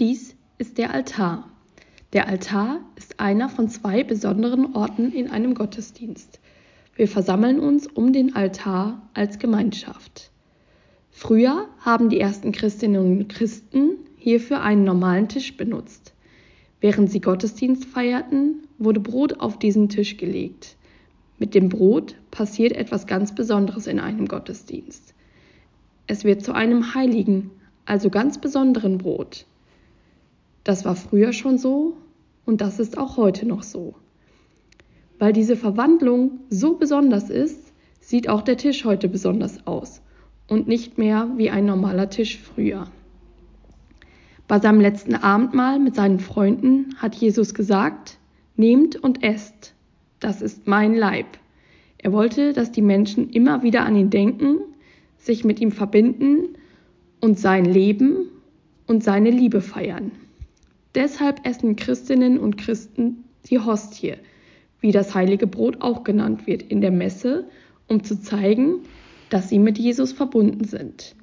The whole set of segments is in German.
Dies ist der Altar. Der Altar ist einer von 2 besonderen Orten in einem Gottesdienst. Wir versammeln uns um den Altar als Gemeinschaft. Früher haben die ersten Christinnen und Christen hierfür einen normalen Tisch benutzt. Während sie Gottesdienst feierten, wurde Brot auf diesen Tisch gelegt. Mit dem Brot passiert etwas ganz Besonderes in einem Gottesdienst. Es wird zu einem heiligen, also ganz besonderen Brot. Das war früher schon so und das ist auch heute noch so. Weil diese Verwandlung so besonders ist, sieht auch der Tisch heute besonders aus und nicht mehr wie ein normaler Tisch früher. Bei seinem letzten Abendmahl mit seinen Freunden hat Jesus gesagt: Nehmt und esst, das ist mein Leib. Er wollte, dass die Menschen immer wieder an ihn denken, sich mit ihm verbinden und sein Leben und seine Liebe feiern. Deshalb essen Christinnen und Christen die Hostie, wie das heilige Brot auch genannt wird, in der Messe, um zu zeigen, dass sie mit Jesus verbunden sind.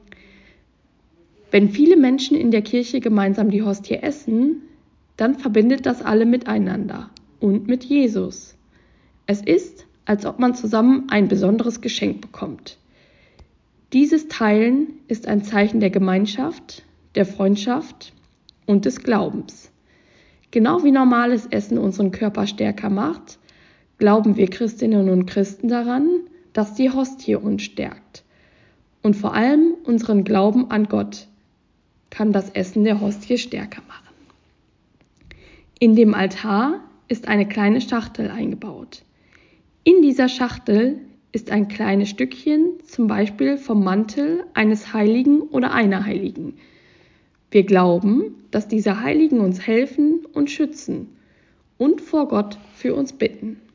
Wenn viele Menschen in der Kirche gemeinsam die Hostie essen, dann verbindet das alle miteinander und mit Jesus. Es ist, als ob man zusammen ein besonderes Geschenk bekommt. Dieses Teilen ist ein Zeichen der Gemeinschaft, der Freundschaft und des Glaubens. Genau wie normales Essen unseren Körper stärker macht, glauben wir Christinnen und Christen daran, dass die Hostie uns stärkt. Und vor allem unseren Glauben an Gott kann das Essen der Hostie stärker machen. In dem Altar ist eine kleine Schachtel eingebaut. In dieser Schachtel ist ein kleines Stückchen, zum Beispiel vom Mantel eines Heiligen oder einer Heiligen. Wir glauben, dass diese Heiligen uns helfen und schützen und vor Gott für uns bitten.